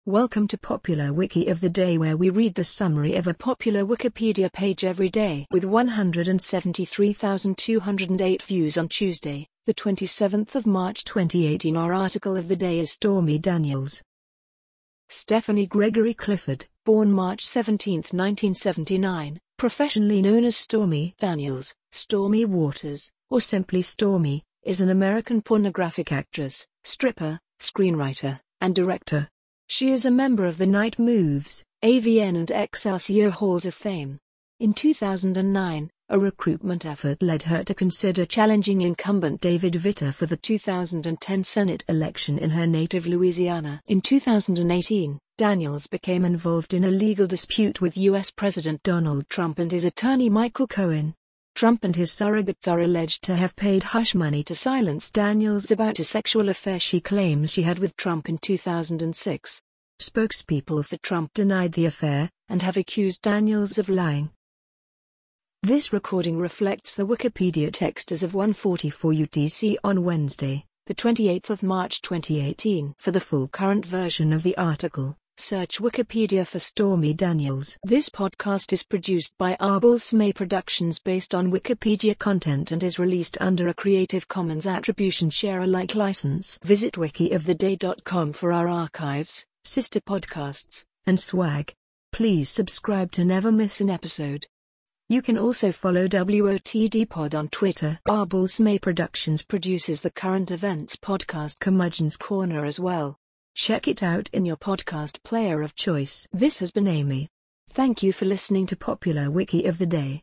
Welcome to Popular Wiki of the Day, where we read the summary of a popular Wikipedia page every day. With 173,208 views on Tuesday, the 27th of March 2018, our article of the day is Stormy Daniels. Stephanie Gregory Clifford, born March 17, 1979, professionally known as Stormy Daniels, Stormy Waters, or simply Stormy, is an American pornographic actress, stripper, screenwriter, and director. She is a member of the Night Moves, AVN and Excelsior Halls of Fame. In 2009, a recruitment effort led her to consider challenging incumbent David Vitter for the 2010 Senate election in her native Louisiana. In 2018, Daniels became involved in a legal dispute with U.S. President Donald Trump and his attorney Michael Cohen. Trump and his surrogates are alleged to have paid hush money to silence Daniels about a sexual affair she claims she had with Trump in 2006. Spokespeople for Trump denied the affair, and have accused Daniels of lying. This recording reflects the Wikipedia text as of 1:44 UTC on Wednesday, the 28th of March 2018. For the full current version of the article, search Wikipedia for Stormy Daniels. This podcast is produced by Arbol-Smay Productions based on Wikipedia content and is released under a Creative Commons Attribution Share Alike license. Visit wikioftheday.com for our archives, sister podcasts, and swag. Please subscribe to never miss an episode. You can also follow WOTD Pod on Twitter. Arbol-Smay Productions produces the current events podcast Curmudgeon's Corner as well. Check it out in your podcast player of choice. This has been Amy. Thank you for listening to Popular Wiki of the Day.